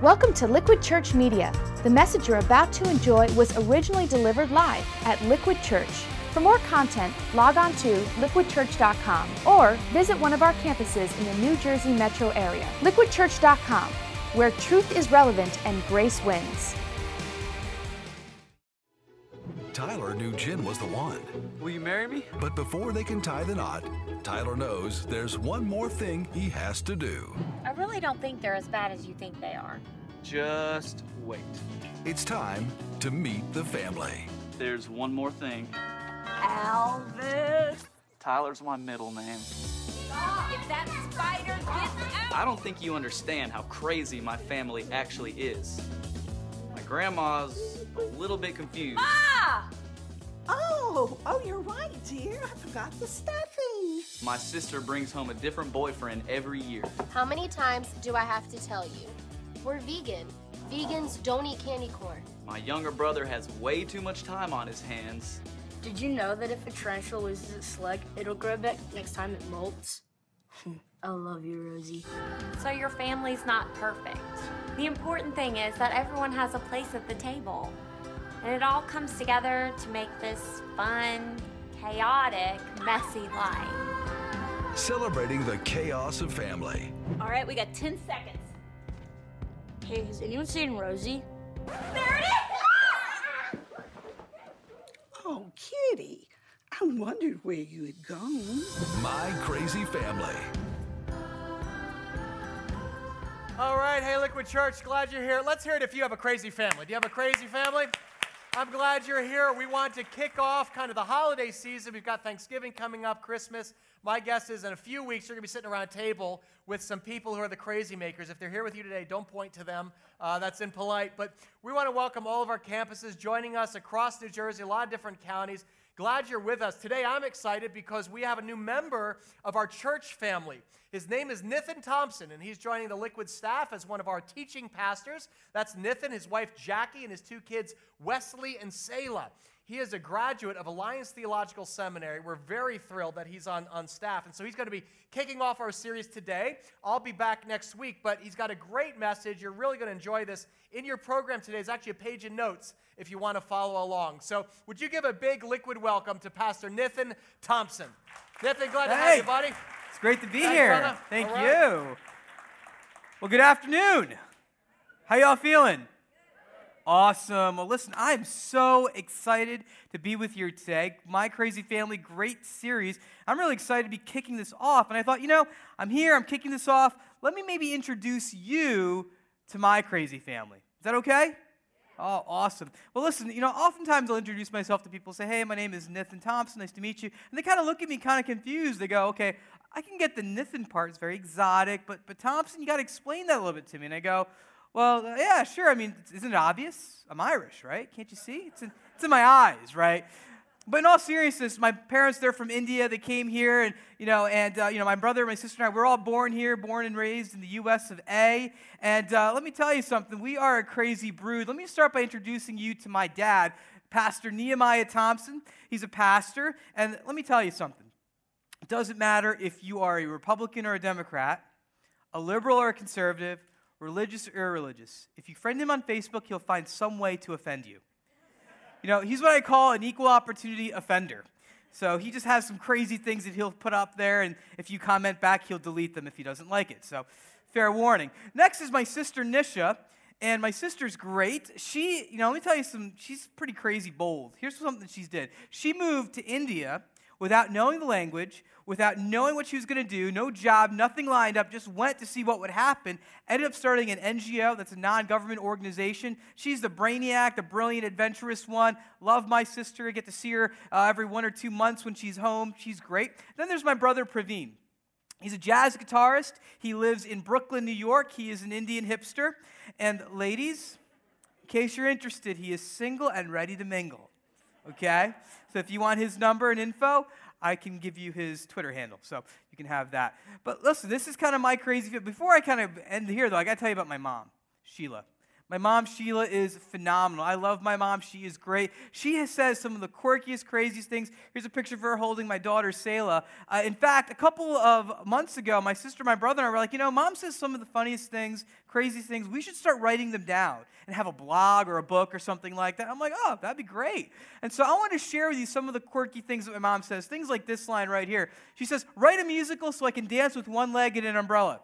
Welcome to Liquid Church Media. The message you're about to enjoy was originally delivered live at Liquid Church. For more content, log on to liquidchurch.com or visit one of our campuses in the New Jersey metro area. liquidchurch.com, where truth is relevant and grace wins. Tyler knew Jen was the one. Will you marry me? But before they can tie the knot, Tyler knows there's one more thing he has to do. I really don't think they're as bad as you think they are. Just wait. It's time to meet the family. There's one more thing. Alvis! Tyler's my middle name. If that spider gets out! I don't think you understand how crazy my family actually is. My grandma's a little bit confused. Ah! Oh, you're right, dear. I forgot the stuffing. My sister brings home a different boyfriend every year. How many times do I have to tell you? We're vegan. Vegans don't eat candy corn. My younger brother has way too much time on his hands. Did you know that if a tarantula loses its leg, it'll grow back next time it molts? I love you, Rosie. So your family's not perfect. The important thing is that everyone has a place at the table. And it all comes together to make this fun, chaotic, messy life. Celebrating the chaos of family. All right, we got 10 seconds. Hey, has anyone seen Rosie? There it is! Oh, Kitty. I wondered where you had gone. My Crazy Family. All right, hey, Liquid Church, glad you're here. Let's hear it if you have a crazy family. Do you have a crazy family? I'm glad you're here. We want to kick off kind of the holiday season. We've got Thanksgiving coming up, Christmas. My guess is in a few weeks, you're going to be sitting around a table with some people who are the crazy makers. If they're here with you today, don't point to them. That's impolite. But we want to welcome all of our campuses joining us across New Jersey, a lot of different counties. Glad you're with us. Today, I'm excited because we have a new member of our church family. His name is Nithan Thompson, and he's joining the Liquid staff as one of our teaching pastors. That's Nithan, his wife Jackie, and his two kids, Wesley and Selah. He is a graduate of Alliance Theological Seminary. We're very thrilled that he's on staff, and so he's going to be kicking off our series today. I'll be back next week, but he's got a great message. You're really going to enjoy this. In your program today is actually a page of notes if you want to follow along. So would you give a big Liquid welcome to Pastor Nithan Thompson. Nithan, glad to have you, buddy. It's great to be Thanks, here. brother. Thank All you. right. Well, good afternoon. How y'all feeling? Awesome. Well, listen, I'm so excited to be with you today. My Crazy Family, great series. I'm really excited to be kicking this off. And I thought, I'm here, I'm kicking this off. Let me maybe introduce you to my crazy family. Is that okay? Oh, awesome. Well, listen, oftentimes I'll introduce myself to people, say, hey, my name is Nithan Thompson, nice to meet you. And they kind of look at me kind of confused. They go, okay, I can get the Nithan part, it's very exotic, but Thompson, you got to explain that a little bit to me. And I go, well, yeah, sure. I mean, isn't it obvious? I'm Irish, right? Can't you see? It's in my eyes, right? But in all seriousness, my parents, they're from India. They came here, and my brother, my sister, and I, we're all born here, born and raised in the U.S. of A. And let me tell you something. We are a crazy brood. Let me start by introducing you to my dad, Pastor Nehemiah Thompson. He's a pastor, and let me tell you something. It doesn't matter if you are a Republican or a Democrat, a liberal or a conservative, religious or irreligious. If you friend him on Facebook, he'll find some way to offend you. He's what I call an equal opportunity offender. So he just has some crazy things that he'll put up there, and if you comment back, he'll delete them if he doesn't like it. So fair warning. Next is my sister Nisha, and my sister's great. She, let me tell you she's pretty crazy bold. Here's something she did. She moved to India without knowing the language, without knowing what she was going to do, no job, nothing lined up, just went to see what would happen, ended up starting an NGO that's a non-government organization. She's the brainiac, the brilliant, adventurous one. Love my sister. I get to see her every 1 or 2 months when she's home. She's great. Then there's my brother Praveen. He's a jazz guitarist. He lives in Brooklyn, New York. He is an Indian hipster. And ladies, in case you're interested, he is single and ready to mingle. Okay? So if you want his number and info, I can give you his Twitter handle, so you can have that. But listen, this is kind of my crazy. Before I kind of end here, though, I got to tell you about my mom, Sheila. My mom, Sheila, is phenomenal. I love my mom. She is great. She says some of the quirkiest, craziest things. Here's a picture of her holding my daughter, Selah. In fact, a couple of months ago, my sister, my brother, and I were like, Mom says some of the funniest things, craziest things. We should start writing them down and have a blog or a book or something like that. I'm like, oh, that'd be great. And so I want to share with you some of the quirky things that my mom says. Things like this line right here. She says, write a musical so I can dance with one leg and an umbrella.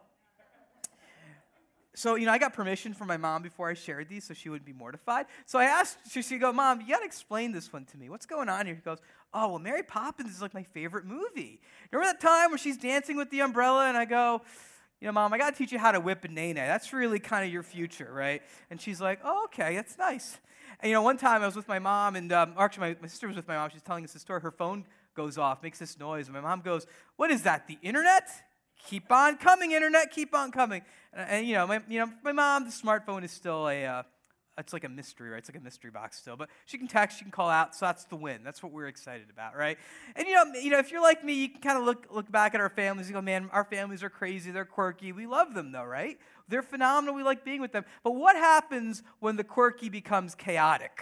So, I got permission from my mom before I shared these so she wouldn't be mortified. So I asked, she'd go, Mom, you got to explain this one to me. What's going on here? She goes, oh, well, Mary Poppins is like my favorite movie. Remember that time where she's dancing with the umbrella? And I go, Mom, I got to teach you how to whip a nene. That's really kind of your future, right? And she's like, oh, okay, that's nice. And, one time I was with my mom, and actually my sister was with my mom. She's telling us the story. Her phone goes off, makes this noise. And my mom goes, what is that, the internet? Keep on coming, internet, keep on coming. And my mom, the smartphone is still it's like a mystery, right? It's like a mystery box still. But she can text, she can call out, so that's the win. That's what we're excited about, right? And if you're like me, you can kind of look back at our families and go, man, our families are crazy, they're quirky. We love them though, right? They're phenomenal, we like being with them. But what happens when the quirky becomes chaotic?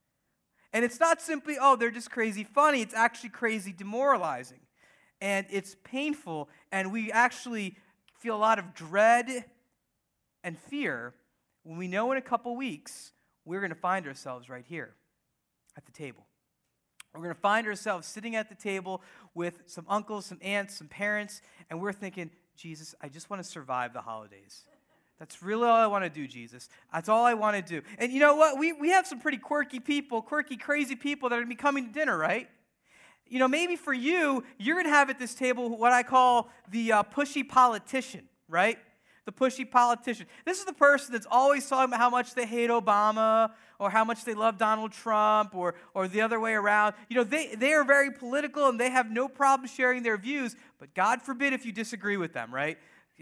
And it's not simply, oh, they're just crazy funny. It's actually crazy demoralizing. And it's painful, and we actually feel a lot of dread and fear when we know in a couple weeks we're going to find ourselves right here at the table. We're going to find ourselves sitting at the table with some uncles, some aunts, some parents, and we're thinking, Jesus, I just want to survive the holidays. That's really all I want to do, Jesus. That's all I want to do. And you know what? We have some pretty quirky people, crazy people that are going to be coming to dinner, right? Maybe for you, you're going to have at this table what I call the pushy politician, right? The pushy politician. This is the person that's always talking about how much they hate Obama or how much they love Donald Trump or the other way around. They are very political and they have no problem sharing their views, but God forbid if you disagree with them, right?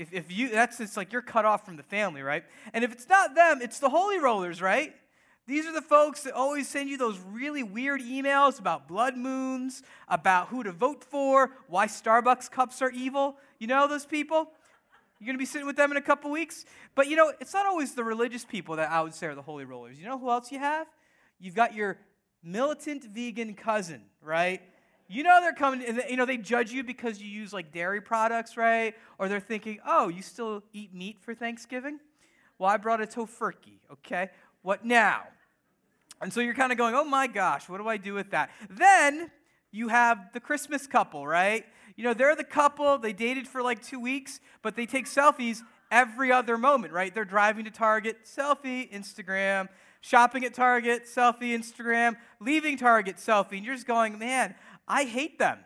It's like you're cut off from the family, right? And if it's not them, it's the holy rollers, right? These are the folks that always send you those really weird emails about blood moons, about who to vote for, why Starbucks cups are evil. You know those people? You're going to be sitting with them in a couple weeks? But it's not always the religious people that I would say are the holy rollers. You know who else you have? You've got your militant vegan cousin, right? They're coming, and they judge you because you use like dairy products, right? Or they're thinking, oh, you still eat meat for Thanksgiving? Well, I brought a tofurkey, okay? What now? And so you're kind of going, oh my gosh, what do I do with that? Then you have the Christmas couple, right? They're the couple, they dated for like 2 weeks, but they take selfies every other moment, right? They're driving to Target, selfie, Instagram, shopping at Target, selfie, Instagram, leaving Target, selfie. And you're just going, man, I hate them.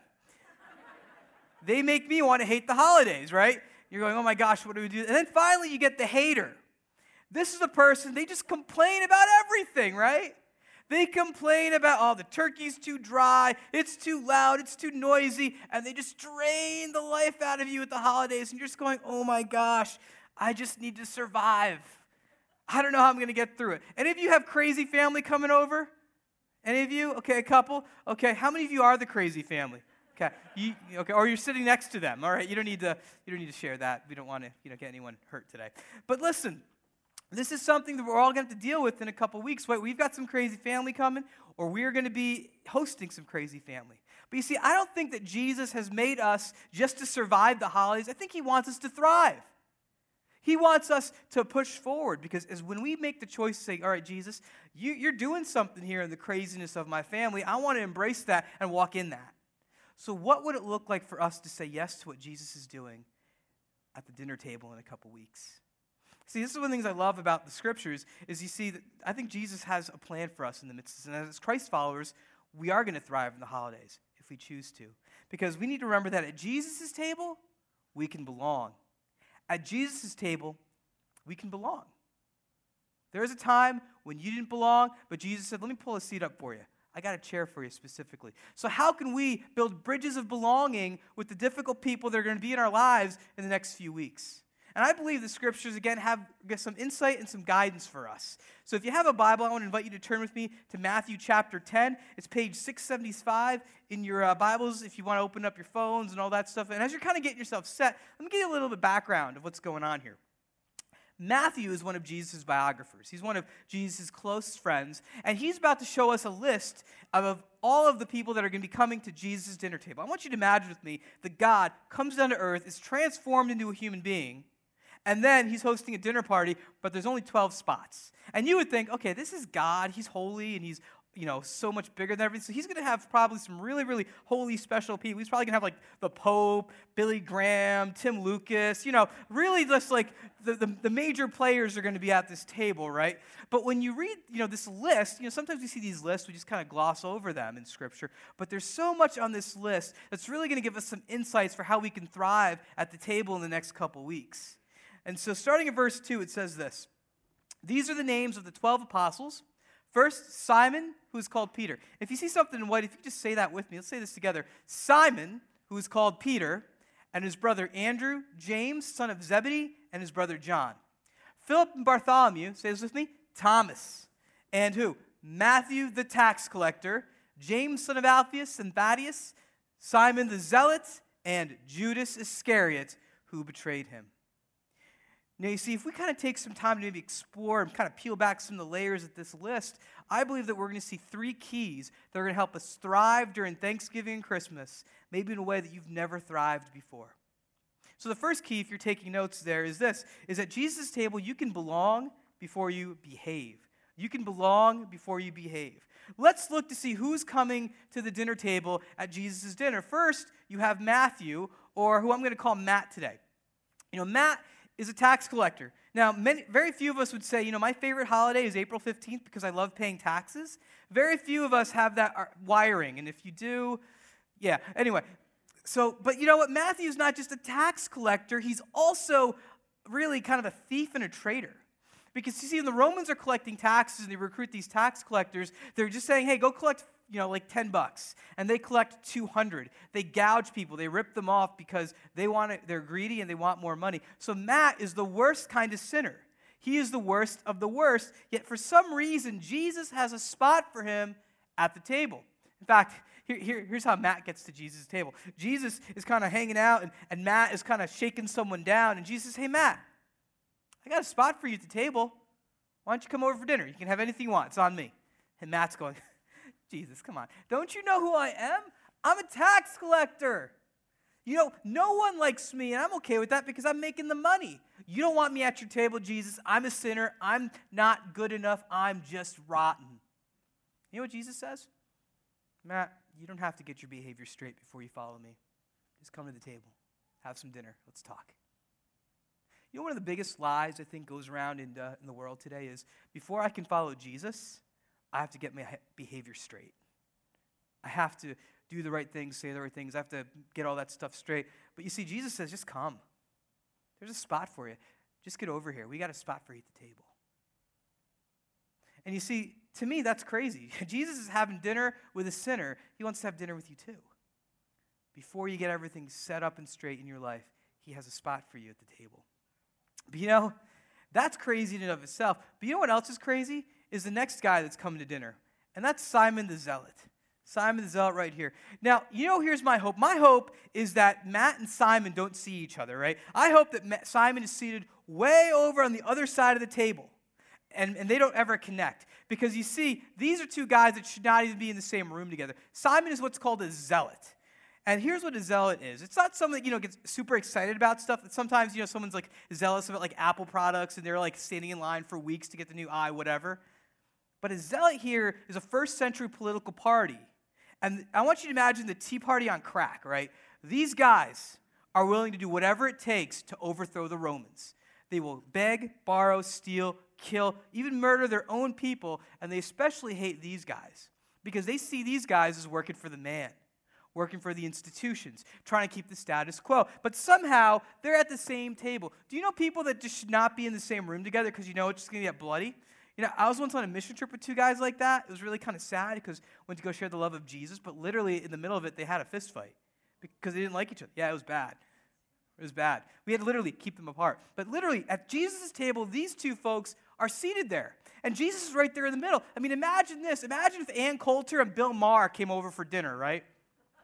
They make me want to hate the holidays, right? You're going, oh my gosh, what do we do? And then finally you get the hater. This is a person, they just complain about everything, right? They complain about, oh, the turkey's too dry, it's too loud, it's too noisy, and they just drain the life out of you at the holidays, and you're just going, oh my gosh, I just need to survive. I don't know how I'm going to get through it. Any of you have crazy family coming over? Any of you? Okay, a couple. Okay, how many of you are the crazy family? Okay, or you're sitting next to them. All right, you don't need to share that. We don't want to get anyone hurt today. But listen. This is something that we're all going to have to deal with in a couple weeks. Right? We've got some crazy family coming, or we're going to be hosting some crazy family. But you see, I don't think that Jesus has made us just to survive the holidays. I think he wants us to thrive. He wants us to push forward because when we make the choice to say, all right, Jesus, you're doing something here in the craziness of my family. I want to embrace that and walk in that. So what would it look like for us to say yes to what Jesus is doing at the dinner table in a couple weeks? See, this is one of the things I love about the Scriptures is you see that I think Jesus has a plan for us in the midst of this. And as Christ followers, we are going to thrive in the holidays if we choose to. Because we need to remember that at Jesus' table, we can belong. At Jesus' table, we can belong. There was a time when you didn't belong, but Jesus said, let me pull a seat up for you. I got a chair for you specifically. So how can we build bridges of belonging with the difficult people that are going to be in our lives in the next few weeks? And I believe the Scriptures, again, have some insight and some guidance for us. So if you have a Bible, I want to invite you to turn with me to Matthew chapter 10. It's page 675 in your Bibles if you want to open up your phones and all that stuff. And as you're kind of getting yourself set, let me give you a little bit of background of what's going on here. Matthew is one of Jesus' biographers. He's one of Jesus' close friends, and he's about to show us a list of all of the people that are going to be coming to Jesus' dinner table. I want you to imagine with me that God comes down to earth, is transformed into a human being, and then he's hosting a dinner party, but there's only 12 spots. And you would think, okay, this is God, he's holy, and he's so much bigger than everything. So he's going to have probably some really, really holy, special people. He's probably going to have like the Pope, Billy Graham, Tim Lucas, really just like the major players are going to be at this table, right? But when you read, this list, sometimes we see these lists, we just kind of gloss over them in Scripture. But there's so much on this list that's really going to give us some insights for how we can thrive at the table in the next couple weeks. And so starting in verse 2, it says this. These are the names of the 12 apostles. First, Simon, who is called Peter. If you see something in white, if you just say that with me, let's say this together. Simon, who is called Peter, and his brother Andrew, James, son of Zebedee, and his brother John. Philip and Bartholomew, say this with me, Thomas. And who? Matthew the tax collector, James, son of Alphaeus and Thaddeus, Simon the zealot, and Judas Iscariot, who betrayed him. Now, you see, if we kind of take some time to maybe explore and kind of peel back some of the layers of this list, I believe that we're going to see 3 keys that are going to help us thrive during Thanksgiving and Christmas, maybe in a way that you've never thrived before. So the first key, if you're taking notes there, is this, is at Jesus' table, you can belong before you behave. You can belong before you behave. Let's look to see who's coming to the dinner table at Jesus' dinner. First, you have Matthew, or who I'm going to call Matt today. Matt is a tax collector. Now, very few of us would say, my favorite holiday is April 15th because I love paying taxes. Very few of us have that wiring, and if you do, yeah. Anyway, but you know what? Matthew's not just a tax collector. He's also really kind of a thief and a traitor. Because you see, when the Romans are collecting taxes and they recruit these tax collectors, they're just saying, hey, go collect like $10, and they collect 200. They gouge people. They rip them off because they're greedy and they want more money. So Matt is the worst kind of sinner. He is the worst of the worst, yet for some reason, Jesus has a spot for him at the table. In fact, here's how Matt gets to Jesus' table. Jesus is kind of hanging out, and Matt is kind of shaking someone down, and Jesus says, hey, Matt, I got a spot for you at the table. Why don't you come over for dinner? You can have anything you want. It's on me. And Matt's going, Jesus, come on. Don't you know who I am? I'm a tax collector. No one likes me, and I'm okay with that because I'm making the money. You don't want me at your table, Jesus. I'm a sinner. I'm not good enough. I'm just rotten. You know what Jesus says? Matt, you don't have to get your behavior straight before you follow me. Just come to the table. Have some dinner. Let's talk. One of the biggest lies I think goes around in the world today is before I can follow Jesus, I have to get my behavior straight. I have to do the right things, say the right things. I have to get all that stuff straight. But you see, Jesus says, just come. There's a spot for you. Just get over here. We got a spot for you at the table. And you see, to me, that's crazy. Jesus is having dinner with a sinner. He wants to have dinner with you too. Before you get everything set up and straight in your life, he has a spot for you at the table. But that's crazy in and of itself. But you know what else is crazy? Is the next guy that's coming to dinner. And that's Simon the Zealot. Simon the Zealot right here. Now, here's my hope. My hope is that Matt and Simon don't see each other, right? I hope that Simon is seated way over on the other side of the table. And they don't ever connect. Because you see, these are 2 guys that should not even be in the same room together. Simon is what's called a zealot. And here's what a zealot is. It's not someone that, gets super excited about stuff. That sometimes, someone's like zealous about like Apple products and they're like standing in line for weeks to get the new whatever. But a zealot here is a first century political party. And I want you to imagine the Tea Party on crack, right? These guys are willing to do whatever it takes to overthrow the Romans. They will beg, borrow, steal, kill, even murder their own people. And they especially hate these guys because they see these guys as working for the man. Working for the institutions, trying to keep the status quo. But somehow, they're at the same table. Do you know people that just should not be in the same room together because it's just going to get bloody? I was once on a mission trip with 2 guys like that. It was really kind of sad because I went to go share the love of Jesus, but literally in the middle of it, they had a fist fight because they didn't like each other. Yeah, it was bad. It was bad. We had to literally keep them apart. But literally, at Jesus' table, these 2 folks are seated there. And Jesus is right there in the middle. I mean, imagine this. Imagine if Ann Coulter and Bill Maher came over for dinner, right?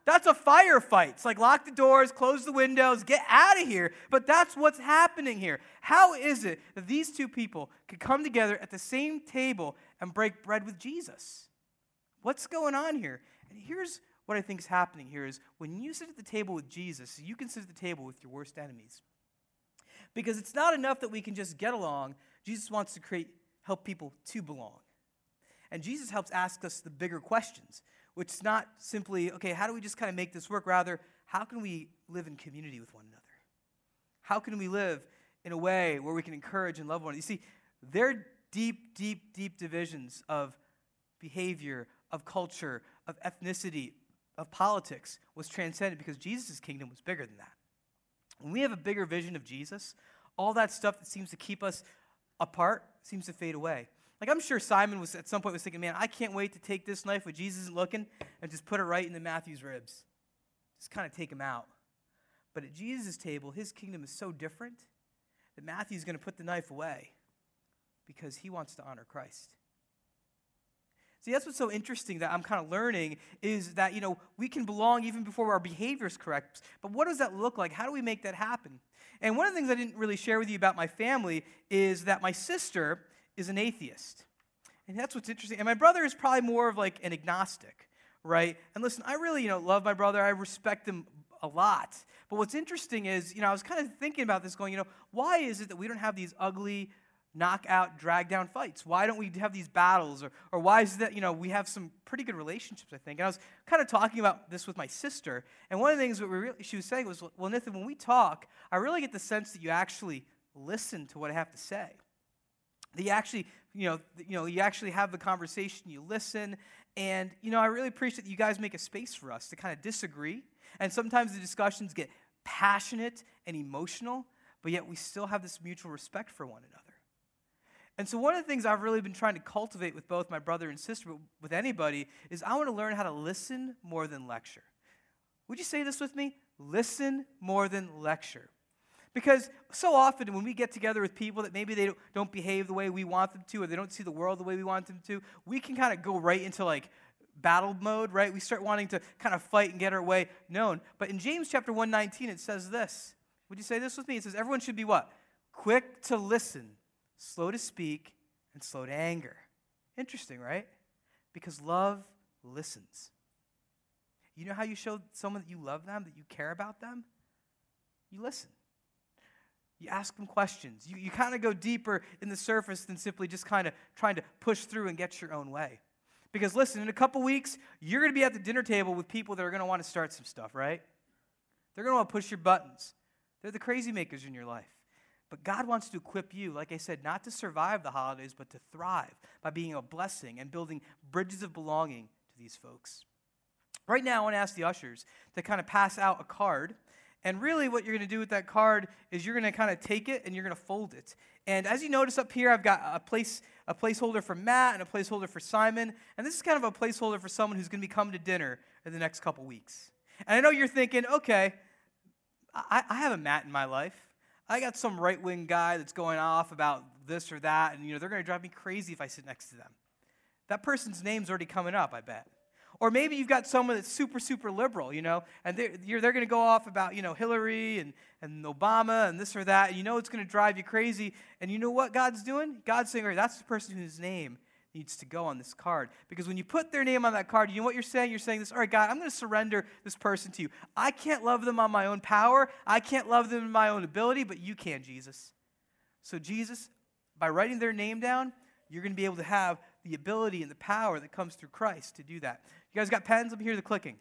That's a firefight. It's like lock the doors, close the windows, get out of here. But that's what's happening here. How is it that these two people could come together at the same table and break bread with Jesus? What's going on here? And here's what I think is happening here is when you sit at the table with Jesus, you can sit at the table with your worst enemies. Because it's not enough that we can just get along. Jesus wants to help people to belong. And Jesus helps ask us the bigger questions, which is not simply, okay, how do we just kind of make this work? Rather, how can we live in community with one another? How can we live in a way where we can encourage and love one another? You see, their deep, deep, deep divisions of behavior, of culture, of ethnicity, of politics was transcended because Jesus' kingdom was bigger than that. When we have a bigger vision of Jesus, all that stuff that seems to keep us apart seems to fade away. Like I'm sure Simon was at some point was thinking, man, I can't wait to take this knife when Jesus isn't looking and just put it right into Matthew's ribs. Just kind of take him out. But at Jesus' table, his kingdom is so different that Matthew's going to put the knife away because he wants to honor Christ. See, that's what's so interesting that I'm kind of learning is that, we can belong even before our behavior is correct. But what does that look like? How do we make that happen? And one of the things I didn't really share with you about my family is that my sister is an atheist. And that's what's interesting. And my brother is probably more of like an agnostic, right? And listen, I really, love my brother. I respect him a lot. But what's interesting is, I was kind of thinking about this going, why is it that we don't have these ugly, knockout, drag-down fights? Why don't we have these battles? Or why is it that, we have some pretty good relationships, I think. And I was kind of talking about this with my sister. And one of the things that she was saying was, well, Nathan, when we talk, I really get the sense that you actually listen to what I have to say. That you actually, you actually have the conversation, you listen, and, I really appreciate that you guys make a space for us to kind of disagree, and sometimes the discussions get passionate and emotional, but yet we still have this mutual respect for one another. And so one of the things I've really been trying to cultivate with both my brother and sister, but with anybody, is I want to learn how to listen more than lecture. Would you say this with me? Listen more than lecture. Because so often when we get together with people that maybe they don't behave the way we want them to, or they don't see the world the way we want them to, we can kind of go right into like battle mode, right? We start wanting to kind of fight and get our way known. But in James chapter 1:19, it says this. Would you say this with me? It says everyone should be what? Quick to listen, slow to speak, and slow to anger. Interesting, right? Because love listens. You know how you show someone that you love them, that you care about them? You listen. You ask them questions. You kind of go deeper in the surface than simply just kind of trying to push through and get your own way. Because listen, in a couple weeks, you're going to be at the dinner table with people that are going to want to start some stuff, right? They're going to want to push your buttons. They're the crazy makers in your life. But God wants to equip you, like I said, not to survive the holidays, but to thrive by being a blessing and building bridges of belonging to these folks. Right now, I want to ask the ushers to kind of pass out a card. And really what you're going to do with that card is you're going to kind of take it and you're going to fold it. And as you notice up here, I've got a placeholder for Matt and a placeholder for Simon. And this is kind of a placeholder for someone who's going to be coming to dinner in the next couple weeks. And I know you're thinking, okay, I have a Matt in my life. I got some right-wing guy that's going off about this or that, and they're going to drive me crazy if I sit next to them. That person's name's already coming up, I bet. Or maybe you've got someone that's super, super liberal, and they're going to go off about, Hillary and Obama and this or that, and it's going to drive you crazy. And you know what God's doing? God's saying, all right, that's the person whose name needs to go on this card. Because when you put their name on that card, you know what you're saying? You're saying this, all right, God, I'm going to surrender this person to you. I can't love them on my own power. I can't love them in my own ability, but you can, Jesus. So Jesus, by writing their name down, you're going to be able to have the ability and the power that comes through Christ to do that. You guys got pens? Let me hear the clicking.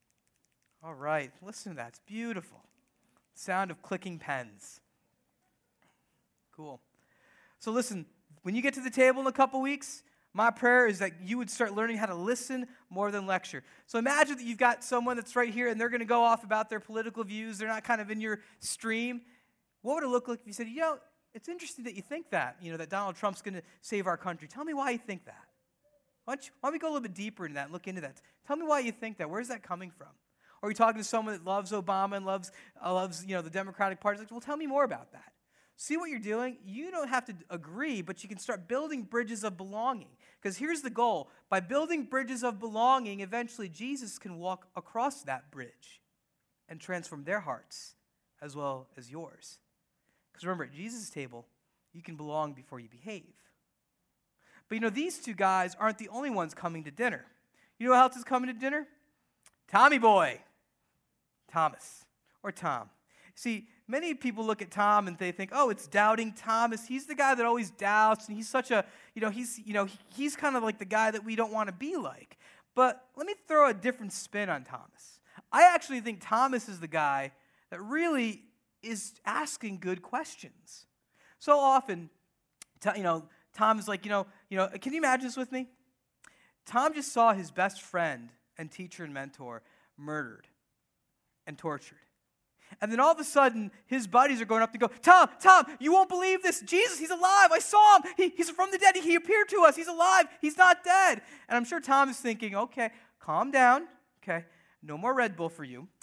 All right, listen to that. It's beautiful. Sound of clicking pens. Cool. So listen, when you get to the table in a couple weeks, my prayer is that you would start learning how to listen more than lecture. So imagine that you've got someone that's right here and they're going to go off about their political views. They're not kind of in your stream. What would it look like if you said, it's interesting that you think that, that Donald Trump's going to save our country. Tell me why you think that. Why don't we go a little bit deeper into that and look into that? Tell me why you think that. Where's that coming from? Or are you talking to someone that loves Obama and loves the Democratic Party? Like, well, tell me more about that. See what you're doing? You don't have to agree, but you can start building bridges of belonging. Because here's the goal. By building bridges of belonging, eventually Jesus can walk across that bridge and transform their hearts as well as yours. Because remember, at Jesus' table, you can belong before you behave. But these two guys aren't the only ones coming to dinner. You know who else is coming to dinner? Tommy Boy. Thomas, or Tom. See, many people look at Tom and they think, oh, it's doubting Thomas. He's the guy that always doubts, and he's such a, he's kind of like the guy that we don't want to be like. But let me throw a different spin on Thomas. I actually think Thomas is the guy that really is asking good questions. So often, Tom is like, can you imagine this with me? Tom just saw his best friend and teacher and mentor murdered and tortured. And then all of a sudden, his buddies are going up to go, Tom, you won't believe this. Jesus, he's alive. I saw him. He's from the dead. He appeared to us. He's alive. He's not dead. And I'm sure Tom is thinking, okay, calm down. Okay, no more Red Bull for you.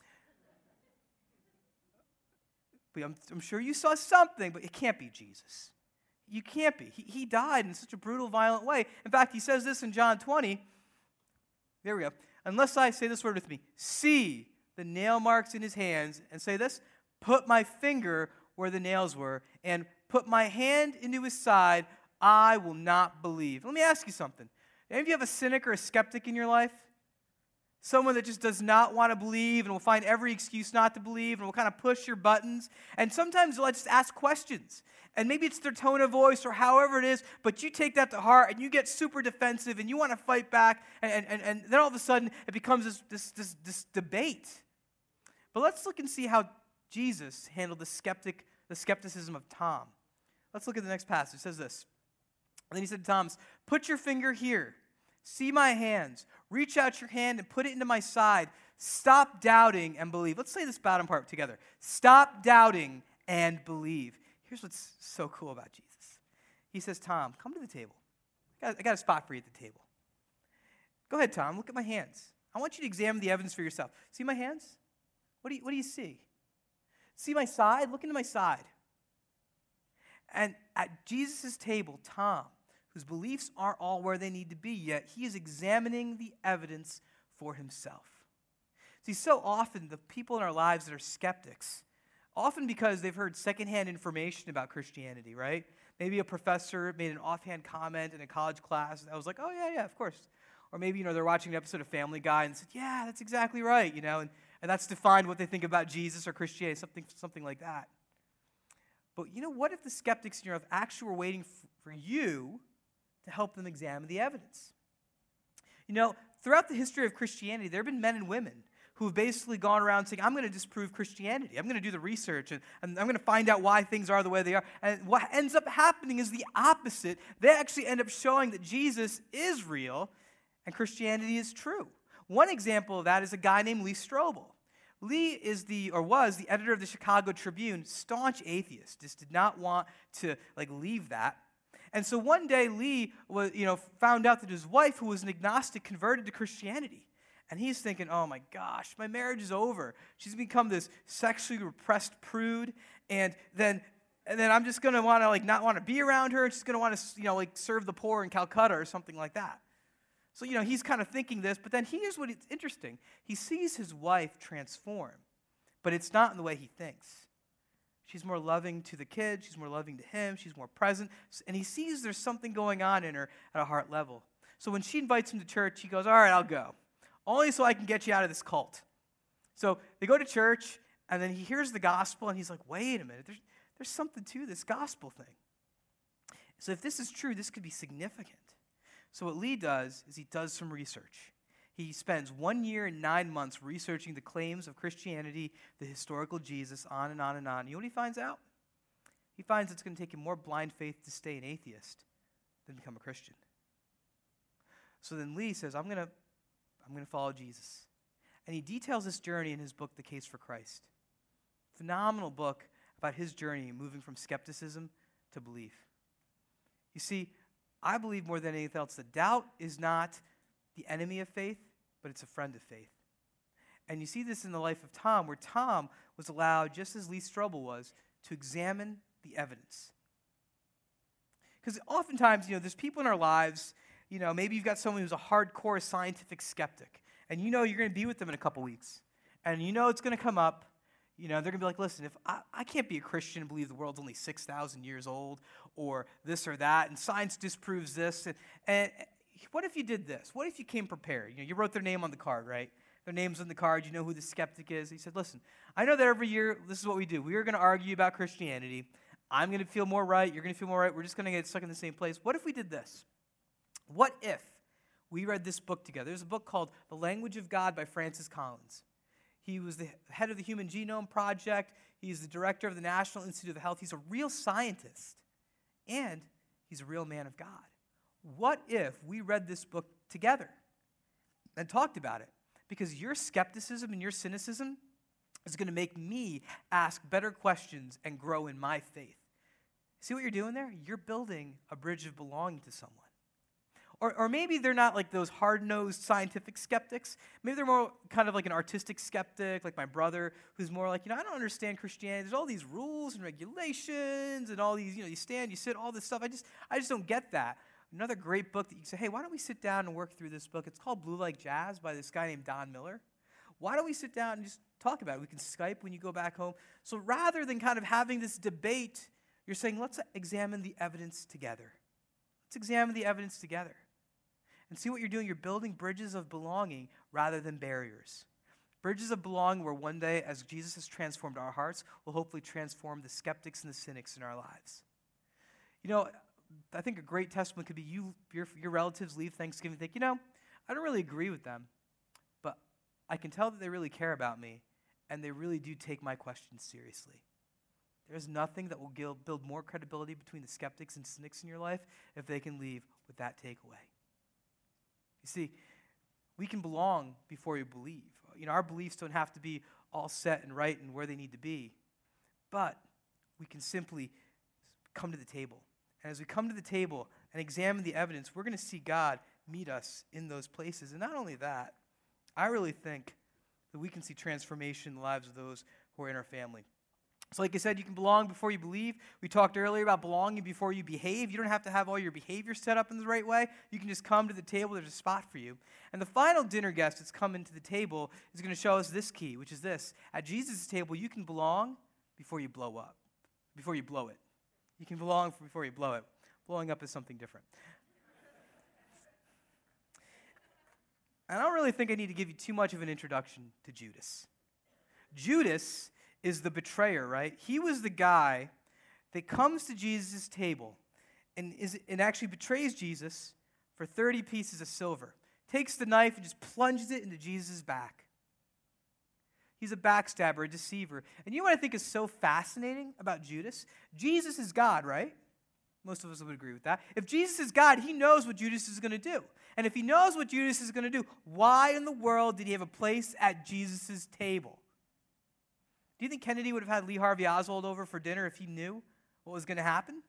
But I'm sure you saw something, but it can't be Jesus. You can't be. He died in such a brutal, violent way. In fact, he says this in John 20. There we go. Unless I say this word with me, see the nail marks in his hands, and say this, put my finger where the nails were, and put my hand into his side, I will not believe. Let me ask you something. Any of you have a cynic or a skeptic in your life? Someone that just does not want to believe and will find every excuse not to believe and will kind of push your buttons. And sometimes they'll just ask questions. And maybe it's their tone of voice or however it is, but you take that to heart and you get super defensive and you want to fight back. And then all of a sudden it becomes this debate. But let's look and see how Jesus handled the skepticism of Tom. Let's look at the next passage. It says this. And then he said to Thomas, put your finger here. See my hands. Reach out your hand and put it into my side. Stop doubting and believe. Let's say this bottom part together. Stop doubting and believe. Here's what's so cool about Jesus. He says, Tom, come to the table. I got a spot for you at the table. Go ahead, Tom. Look at my hands. I want you to examine the evidence for yourself. See my hands? What do you see? See my side? Look into my side. And at Jesus' table, Tom, whose beliefs aren't all where they need to be yet, he is examining the evidence for himself. See, so often the people in our lives that are skeptics, often because they've heard secondhand information about Christianity, right? Maybe a professor made an offhand comment in a college class that was like, oh, yeah, of course. Or maybe, they're watching an episode of Family Guy and said, yeah, that's exactly right, and that's defined what they think about Jesus or Christianity, something like that. But what if the skeptics in your life actually were waiting for you to help them examine the evidence? Throughout the history of Christianity, there have been men and women who have basically gone around saying, I'm going to disprove Christianity. I'm going to do the research, and I'm going to find out why things are the way they are. And what ends up happening is the opposite. They actually end up showing that Jesus is real and Christianity is true. One example of that is a guy named Lee Strobel. Lee was the editor of the Chicago Tribune, staunch atheist, just did not want to leave that. And so one day Lee found out that his wife, who was an agnostic, converted to Christianity. And he's thinking, oh my gosh, my marriage is over. She's become this sexually repressed prude, and then I'm just going to want to not want to be around her, and she's going to want to serve the poor in Calcutta or something like that. So, he's kind of thinking this, but then here's what is interesting. He sees his wife transform, but it's not in the way he thinks. She's more loving to the kids. She's more loving to him. She's more present. And he sees there's something going on in her at a heart level. So when she invites him to church, he goes, all right, I'll go. Only so I can get you out of this cult. So they go to church, and then he hears the gospel, and he's like, wait a minute. There's something to this gospel thing. So if this is true, this could be significant. So what Lee does is he does some research. He spends 1 year and 9 months researching the claims of Christianity, the historical Jesus, on and on and on. You know what he finds out? He finds it's going to take him more blind faith to stay an atheist than become a Christian. So then Lee says, I'm going to follow Jesus. And he details this journey in his book, The Case for Christ. Phenomenal book about his journey moving from skepticism to belief. You see, I believe more than anything else that doubt is not the enemy of faith, but it's a friend of faith. And you see this in the life of Tom, where Tom was allowed, just as Lee Strobel was, to examine the evidence. Because oftentimes, there's people in our lives, maybe you've got someone who's a hardcore scientific skeptic, and you're going to be with them in a couple weeks, and it's going to come up. They're going to be like, listen, if I can't be a Christian and believe the world's only 6,000 years old, or this or that, and science disproves this, and what if you did this? What if you came prepared? You wrote their name on the card, right? Their name's on the card. You know who the skeptic is. He said, listen, I know that every year, this is what we do. We are going to argue about Christianity. I'm going to feel more right. You're going to feel more right. We're just going to get stuck in the same place. What if we did this? What if we read this book together? There's a book called The Language of God by Francis Collins. He was the head of the Human Genome Project. He's the director of the National Institute of Health. He's a real scientist, and he's a real man of God. What if we read this book together and talked about it? Because your skepticism and your cynicism is going to make me ask better questions and grow in my faith. See what you're doing there? You're building a bridge of belonging to someone. Or maybe they're not like those hard-nosed scientific skeptics. Maybe they're more kind of like an artistic skeptic, like my brother, who's more like, I don't understand Christianity. There's all these rules and regulations and all these, you stand, you sit, all this stuff. I just don't get that. Another great book that you can say, hey, why don't we sit down and work through this book? It's called Blue Like Jazz by this guy named Don Miller. Why don't we sit down and just talk about it? We can Skype when you go back home. So rather than kind of having this debate, you're saying, let's examine the evidence together. Let's examine the evidence together. And see what you're doing. You're building bridges of belonging rather than barriers. Bridges of belonging where one day, as Jesus has transformed our hearts, will hopefully transform the skeptics and the cynics in our lives. I think a great testimony could be your relatives leave Thanksgiving and think, I don't really agree with them, but I can tell that they really care about me, and they really do take my questions seriously. There's nothing that will build more credibility between the skeptics and cynics in your life if they can leave with that takeaway. You see, we can belong before we believe. Our beliefs don't have to be all set and right and where they need to be, but we can simply come to the table. And as we come to the table and examine the evidence, we're going to see God meet us in those places. And not only that, I really think that we can see transformation in the lives of those who are in our family. So like I said, you can belong before you believe. We talked earlier about belonging before you behave. You don't have to have all your behavior set up in the right way. You can just come to the table. There's a spot for you. And the final dinner guest that's coming to the table is going to show us this key, which is this. At Jesus' table, you can belong before you blow up, before you blow it. You can belong before you blow it. Blowing up is something different. I don't really think I need to give you too much of an introduction to Judas. Judas is the betrayer, right? He was the guy that comes to Jesus' table and actually betrays Jesus for 30 pieces of silver. Takes the knife and just plunges it into Jesus' back. He's a backstabber, a deceiver. And you know what I think is so fascinating about Judas? Jesus is God, right? Most of us would agree with that. If Jesus is God, he knows what Judas is going to do. And if he knows what Judas is going to do, why in the world did he have a place at Jesus' table? Do you think Kennedy would have had Lee Harvey Oswald over for dinner if he knew what was going to happen?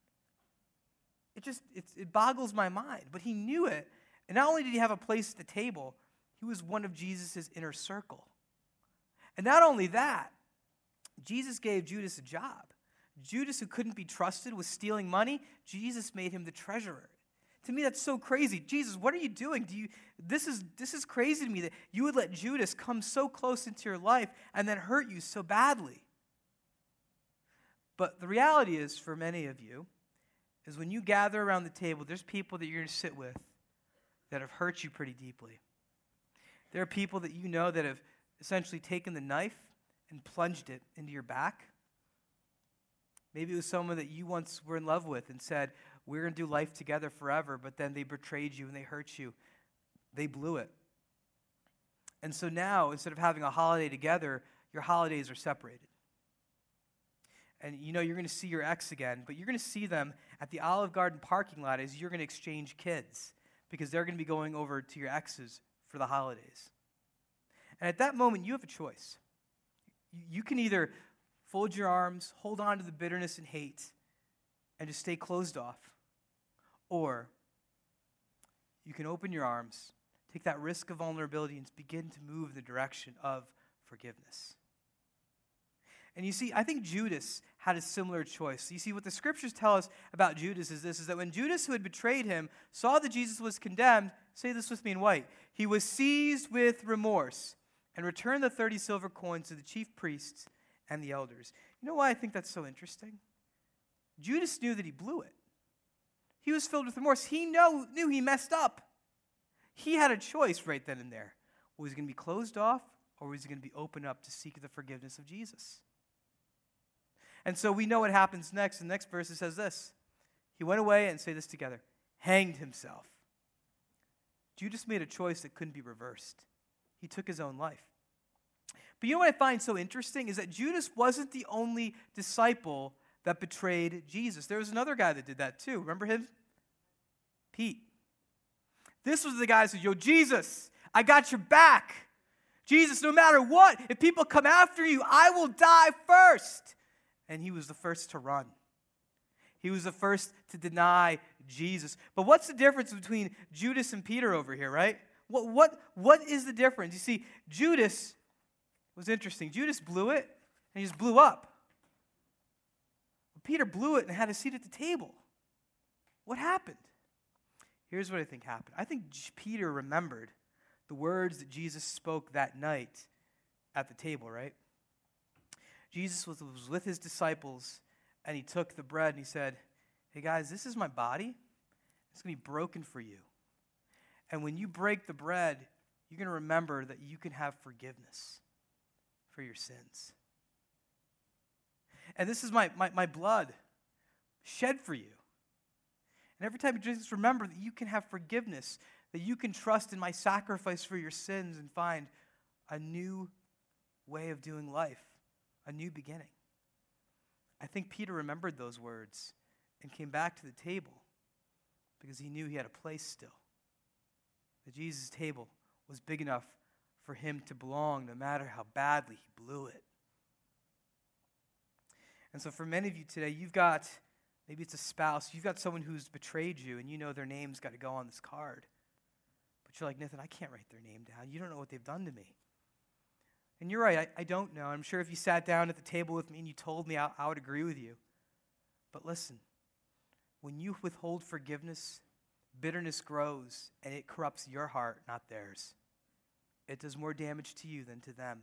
It boggles my mind. But he knew it. And not only did he have a place at the table, he was one of Jesus' inner circle. And not only that, Jesus gave Judas a job. Judas, who couldn't be trusted, was stealing money. Jesus made him the treasurer. To me, that's so crazy. Jesus, what are you doing? This is crazy to me that you would let Judas come so close into your life and then hurt you so badly. But the reality is, for many of you, is when you gather around the table, there's people that you're going to sit with that have hurt you pretty deeply. There are people that you know that have essentially taken the knife and plunged it into your back. Maybe it was someone that you once were in love with and said, we're going to do life together forever, but then they betrayed you and they hurt you. They blew it. And so now, instead of having a holiday together, your holidays are separated. And you're going to see your ex again, but you're going to see them at the Olive Garden parking lot as you're going to exchange kids because they're going to be going over to your exes for the holidays. And at that moment, you have a choice. You can either fold your arms, hold on to the bitterness and hate, and just stay closed off. Or you can open your arms, take that risk of vulnerability, and begin to move in the direction of forgiveness. And you see, I think Judas had a similar choice. You see, what the scriptures tell us about Judas is this, is that when Judas, who had betrayed him, saw that Jesus was condemned, say this with me in white, he was seized with remorse and returned the 30 silver coins to the chief priests and the elders. You know why I think that's so interesting? Judas knew that he blew it. He was filled with remorse. He knew he messed up. He had a choice right then and there. Was he going to be closed off, or was he going to be opened up to seek the forgiveness of Jesus? And so we know what happens next. The next verse, it says this. He went away, and say this together, hanged himself. Judas made a choice that couldn't be reversed. He took his own life. But you know what I find so interesting is that Judas wasn't the only disciple that betrayed Jesus. There was another guy that did that too. Remember him? Pete. This was the guy who said, yo, Jesus, I got your back. Jesus, no matter what, if people come after you, I will die first. And he was the first to run. He was the first to deny Jesus. But what's the difference between Judas and Peter over here, right? What is the difference? You see, Judas was interesting. Judas blew it, and he just blew up. Peter blew it and had a seat at the table. What happened? Here's what I think happened. I think Peter remembered the words that Jesus spoke that night at the table, right? Jesus was with his disciples, and he took the bread and he said, hey guys, this is my body. It's going to be broken for you. And when you break the bread, you're going to remember that you can have forgiveness for your sins. And this is my blood shed for you. And every time you drink this, remember that you can have forgiveness, that you can trust in my sacrifice for your sins and find a new way of doing life, a new beginning. I think Peter remembered those words and came back to the table because he knew he had a place still. That Jesus' table was big enough for him to belong no matter how badly he blew it. And so for many of you today, you've got, maybe it's a spouse, you've got someone who's betrayed you and you know their name's got to go on this card. But you're like, Nathan, I can't write their name down. You don't know what they've done to me. And you're right, I don't know. I'm sure if you sat down at the table with me and you told me, I would agree with you. But listen, when you withhold forgiveness, bitterness grows and it corrupts your heart, not theirs. It does more damage to you than to them.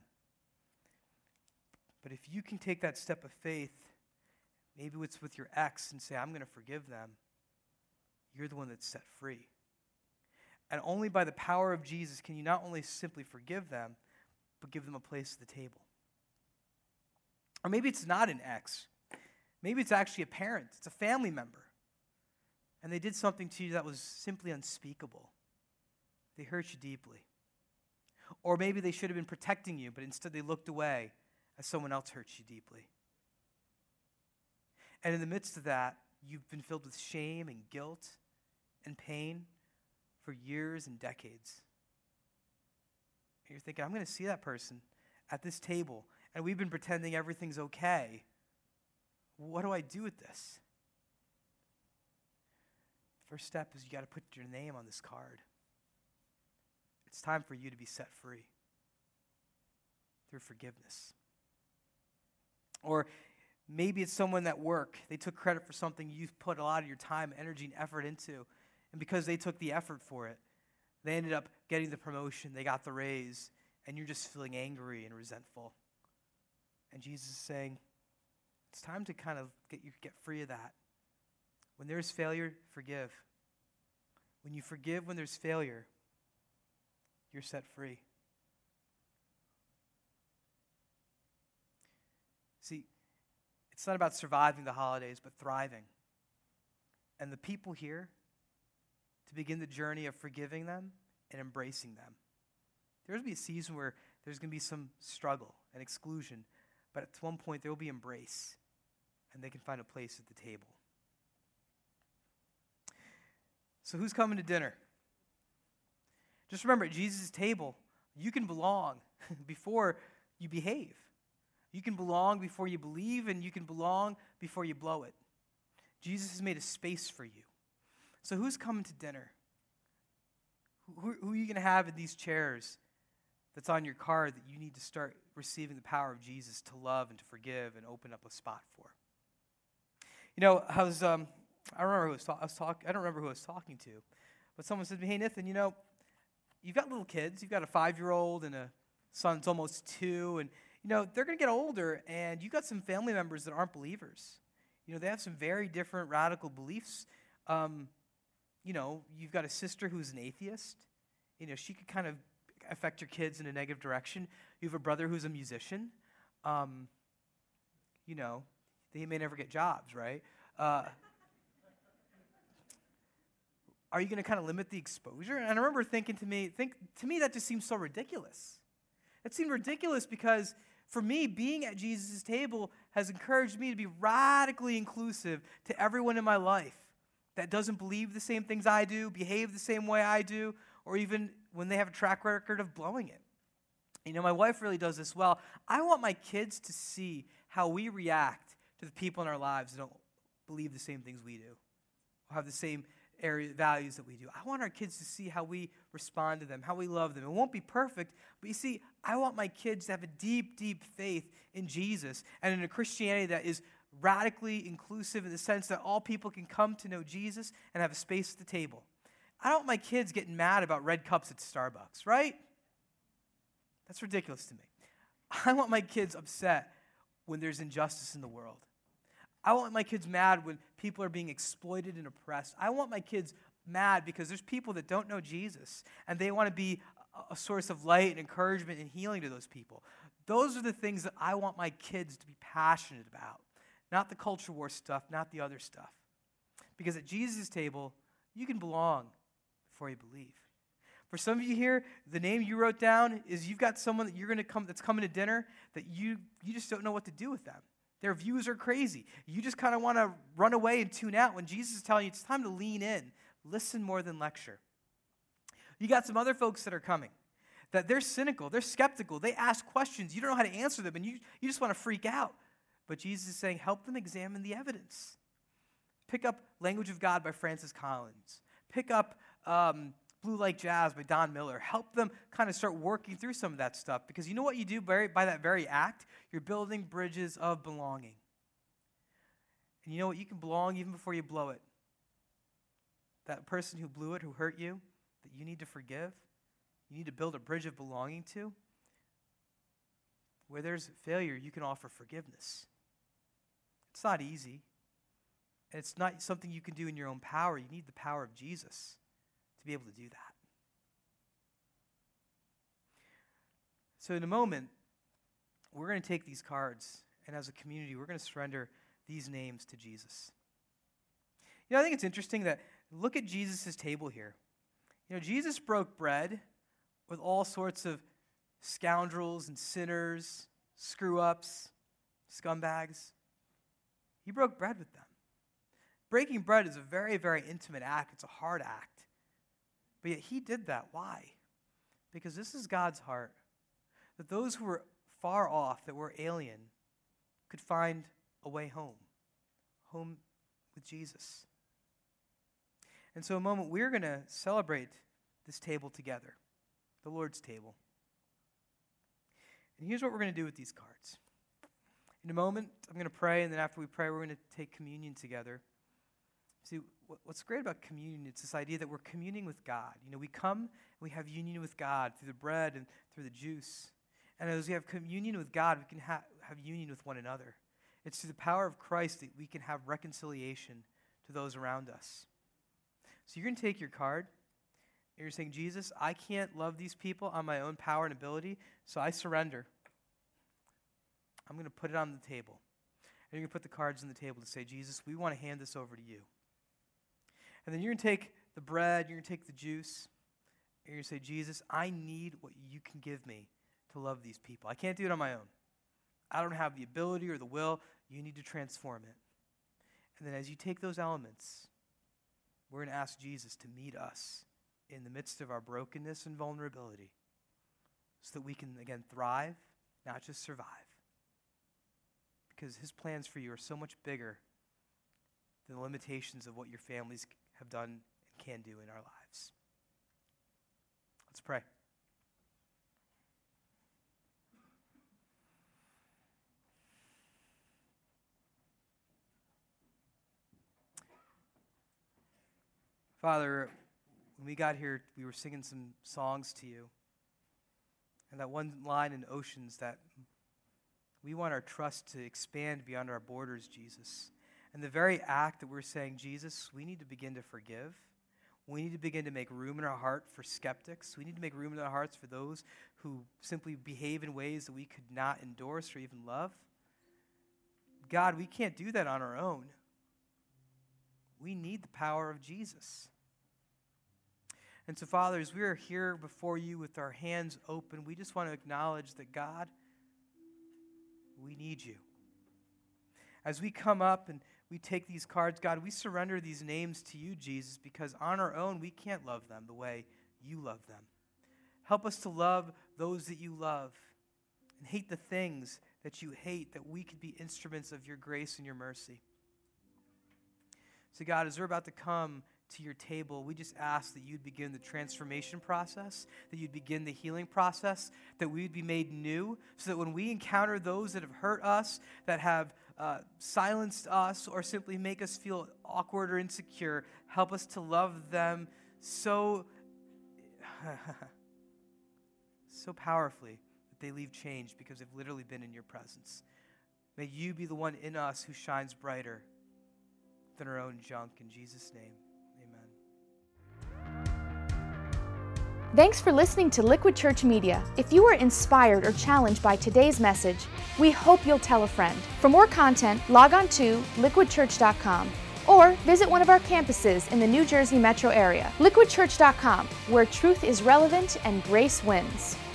But if you can take that step of faith, maybe it's with your ex and say, I'm going to forgive them, you're the one that's set free. And only by the power of Jesus can you not only simply forgive them, but give them a place at the table. Or maybe it's not an ex. Maybe it's actually a parent. It's a family member. And they did something to you that was simply unspeakable. They hurt you deeply. Or maybe they should have been protecting you, but instead they looked away as someone else hurts you deeply. And in the midst of that, you've been filled with shame and guilt and pain for years and decades. And you're thinking, I'm going to see that person at this table, and we've been pretending everything's okay. What do I do with this? First step is you got to put your name on this card. It's time for you to be set free through forgiveness. Or maybe it's someone at work. They took credit for something you've put a lot of your time, energy, and effort into. And because they took the effort for it, they ended up getting the promotion, they got the raise, and you're just feeling angry and resentful. And Jesus is saying, it's time to kind of get free of that. When there's failure, forgive. When you forgive when there's failure, you're set free. See, it's not about surviving the holidays, but thriving. And the people here, to begin the journey of forgiving them and embracing them. There's going to be a season where there's going to be some struggle and exclusion, but at one point there will be embrace, and they can find a place at the table. So who's coming to dinner? Just remember, at Jesus' table, you can belong before you behave. You can belong before you believe, and you can belong before you blow it. Jesus has made a space for you. So who's coming to dinner? Who are you going to have in these chairs that's on your card that you need to start receiving the power of Jesus to love and to forgive and open up a spot for. You know, I don't remember who I was talking to, but someone said to me, "Hey, Nathan, you know, you've got little kids. You've got a 5-year-old and a son that's almost 2, and you know they're going to get older, and you've got some family members that aren't believers. You know, they have some very different radical beliefs. You know, you've got a sister who's an atheist. You know, she could kind of affect your kids in a negative direction. You have a brother who's a musician. You know, they may never get jobs, right? Are you going to kind of limit the exposure?" And I remember thinking to me that just seems so ridiculous. It seemed ridiculous because for me, being at Jesus' table has encouraged me to be radically inclusive to everyone in my life that doesn't believe the same things I do, behave the same way I do, or even when they have a track record of blowing it. You know, my wife really does this well. I want my kids to see how we react to the people in our lives that don't believe the same things we do, or have the same values that we do. I want our kids to see how we respond to them, how we love them. It won't be perfect, but you see, I want my kids to have a deep, deep faith in Jesus and in a Christianity that is radically inclusive in the sense that all people can come to know Jesus and have a space at the table. I don't want my kids getting mad about red cups at Starbucks, right? That's ridiculous to me. I want my kids upset when there's injustice in the world. I want my kids mad when people are being exploited and oppressed. I want my kids mad because there's people that don't know Jesus, and they want to be a source of light and encouragement and healing to those people. Those are the things that I want my kids to be passionate about, not the culture war stuff, not the other stuff. Because at Jesus' table, you can belong before you believe. For some of you here, the name you wrote down is you've got someone that you're going to come that's coming to dinner that you just don't know what to do with them. Their views are crazy. You just kind of want to run away and tune out when Jesus is telling you it's time to lean in. Listen more than lecture. You got some other folks that are coming, that they're cynical, they're skeptical, they ask questions, you don't know how to answer them, and you just want to freak out. But Jesus is saying, help them examine the evidence. Pick up Language of God by Francis Collins. Pick up Blue Like Jazz by Don Miller. Help them kind of start working through some of that stuff. Because you know what you do by that very act? You're building bridges of belonging. And you know what? You can belong even before you blow it. That person who blew it, who hurt you, that you need to forgive, you need to build a bridge of belonging to. Where there's failure, you can offer forgiveness. It's not easy. And it's not something you can do in your own power. You need the power of Jesus to be able to do that. So in a moment, we're going to take these cards, and as a community, we're going to surrender these names to Jesus. You know, I think it's interesting that, look at Jesus' table here. You know, Jesus broke bread with all sorts of scoundrels and sinners, screw-ups, scumbags. He broke bread with them. Breaking bread is a very, very intimate act. It's a hard act. But yet he did that. Why? Because this is God's heart. That those who were far off, that were alien, could find a way home. Home with Jesus. And so in a moment, we're going to celebrate this table together. The Lord's table. And here's what we're going to do with these cards. In a moment, I'm going to pray, and then after we pray, we're going to take communion together. See, what's great about communion, it's this idea that we're communing with God. You know, we come and we have union with God through the bread and through the juice. And as we have communion with God, we can have union with one another. It's through the power of Christ that we can have reconciliation to those around us. So you're going to take your card, and you're saying, Jesus, I can't love these people on my own power and ability, so I surrender. I'm going to put it on the table. And you're going to put the cards on the table to say, Jesus, we want to hand this over to you. And then you're going to take the bread, you're going to take the juice, and you're going to say, Jesus, I need what you can give me to love these people. I can't do it on my own. I don't have the ability or the will. You need to transform it. And then as you take those elements, we're going to ask Jesus to meet us in the midst of our brokenness and vulnerability so that we can, again, thrive, not just survive. Because his plans for you are so much bigger than the limitations of what your families have done and can do in our lives. Let's pray. Father, when we got here, we were singing some songs to you. And that one line in Oceans that we want our trust to expand beyond our borders, Jesus. And the very act that we're saying, Jesus, we need to begin to forgive. We need to begin to make room in our heart for skeptics. We need to make room in our hearts for those who simply behave in ways that we could not endorse or even love. God, we can't do that on our own. We need the power of Jesus. And so, Father, as we are here before you with our hands open, we just want to acknowledge that, God, we need you. As we come up and we take these cards, God, we surrender these names to you, Jesus, because on our own, we can't love them the way you love them. Help us to love those that you love and hate the things that you hate, that we could be instruments of your grace and your mercy. So, God, as we're about to come to your table, we just ask that you'd begin the transformation process, that you'd begin the healing process, that we'd be made new, so that when we encounter those that have hurt us, that have silenced us, or simply make us feel awkward or insecure, help us to love them so powerfully that they leave changed because they've literally been in your presence. May you be the one in us who shines brighter than our own junk. In Jesus' name. Thanks for listening to Liquid Church Media. If you were inspired or challenged by today's message, we hope you'll tell a friend. For more content, log on to liquidchurch.com or visit one of our campuses in the New Jersey metro area. liquidchurch.com, where truth is relevant and grace wins.